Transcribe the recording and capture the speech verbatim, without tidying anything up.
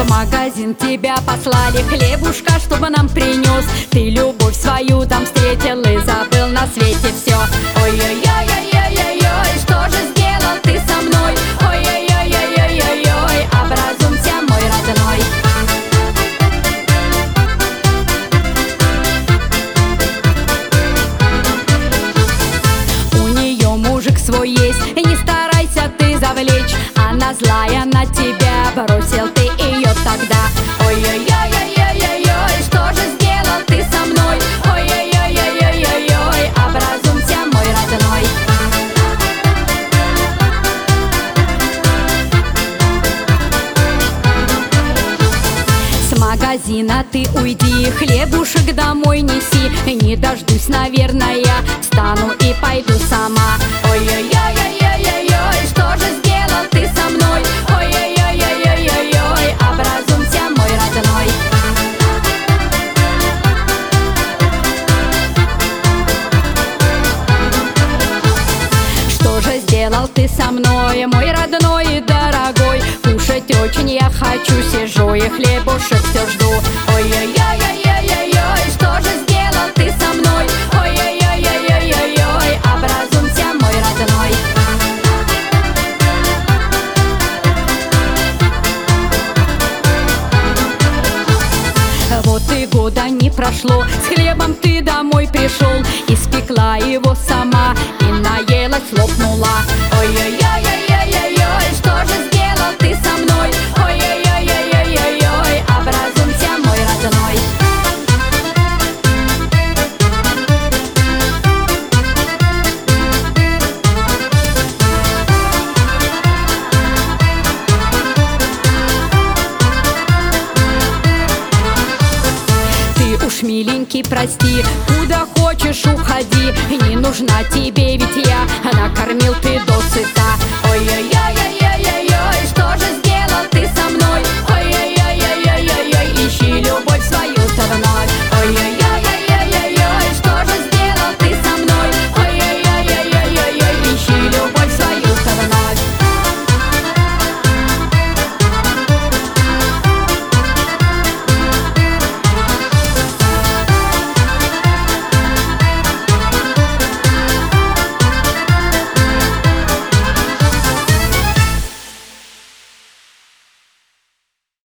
В магазин тебя послали, хлебушка, чтобы нам принес. Ты любовь свою там встретил и забыл на свете все. Ой-ой-ой-ой-ой-ой, что же сделал ты со мной? Ой-ой-ой-ой-ой-ой, образумся, мой родной. У нее мужик свой есть, не старайся ты завлечь. Она злая на тебя, бросил ты ее тогда. Ой-ой-ой-ой-ой-ой, что же сделал ты со мной? Ой-ой-ой-ой-ой-ой, образумся, мой родной. С магазина ты уйди, хлебушек домой неси. Не дождусь, наверное, встану и пойду сама. Ой-ой-ой-ой-ой-ой, что же сделал ты со мной? Ой-ой-ой-ой-ой-ой, образумся, мой родной. Что же сделал ты со мной, мой родной и дорогой? Кушать очень я хочу, сижу и хлебушек все жду. Ой-ой-ой-ой-ой-ой, что же сделал ты со мной? Ой-ой-ой-ой-ой-ой, образумся, мой родной. Вот и года не прошло, с хлебом ты домой пришел. Испекла его сама и наелась, лопнула. Ой-ой-ой-ой-ой-ой, что же сделал ты со мной? Ой-ой-ой-ой-ой-ой, образумся, мой родной. Уж, миленький, прости, куда хочешь уходи. Не нужна тебе ведь я, накормил ты досыта. Ой-ой-ой.